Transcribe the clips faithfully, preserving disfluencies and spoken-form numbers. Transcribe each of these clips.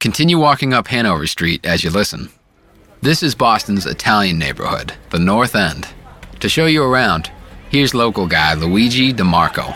Continue walking up Hanover Street as you listen. This is Boston's Italian neighborhood, the North End. To show you around, here's local guy Luigi DeMarco.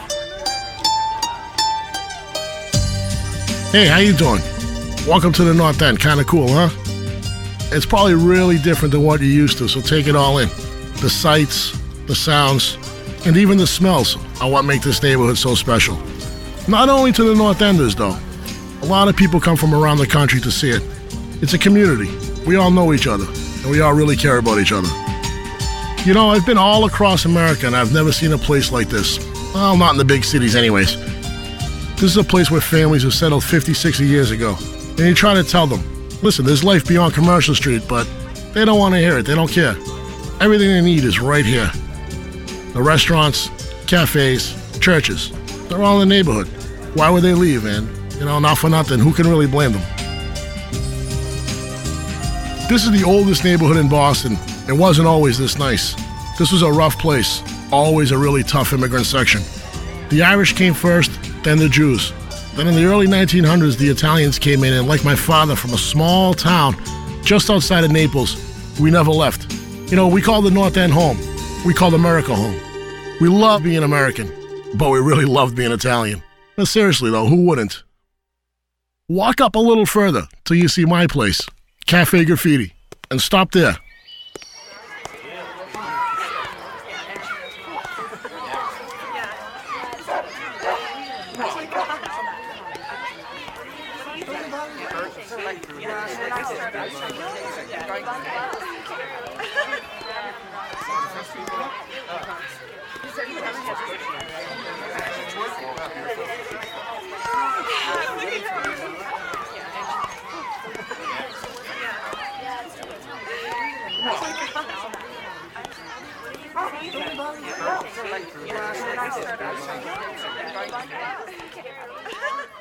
Hey, how you doing? Welcome to the North End. Kind of cool, huh? It's probably really different than what you're used to, so take it all in. The sights, the sounds, and even the smells are what make this neighborhood so special. Not only to the North Enders, though. A lot of people come from around the country to see it. It's a community. We all know each other, and we all really care about each other. You know, I've been all across America, and I've never seen a place like this. Well, not in the big cities anyways. This is a place where families have settled fifty, sixty years ago. And you try to tell them, listen, there's life beyond Commercial Street, but they don't want to hear it. They don't care. Everything they need is right here. The restaurants, cafes, churches, they're all in the neighborhood. Why would they leave? And, you know, not for nothing, who can really blame them? This is the oldest neighborhood in Boston. It wasn't always this nice. This was a rough place, always a really tough immigrant section. The Irish came first, then the Jews. Then in the early nineteen hundreds, the Italians came in, and like my father, from a small town just outside of Naples, we never left. You know, we call the North End home. We call America home. We love being American, but we really love being Italian. But seriously though, who wouldn't? Walk up a little further till you see my place, Cafe Graffiti, and stop there. Yeah.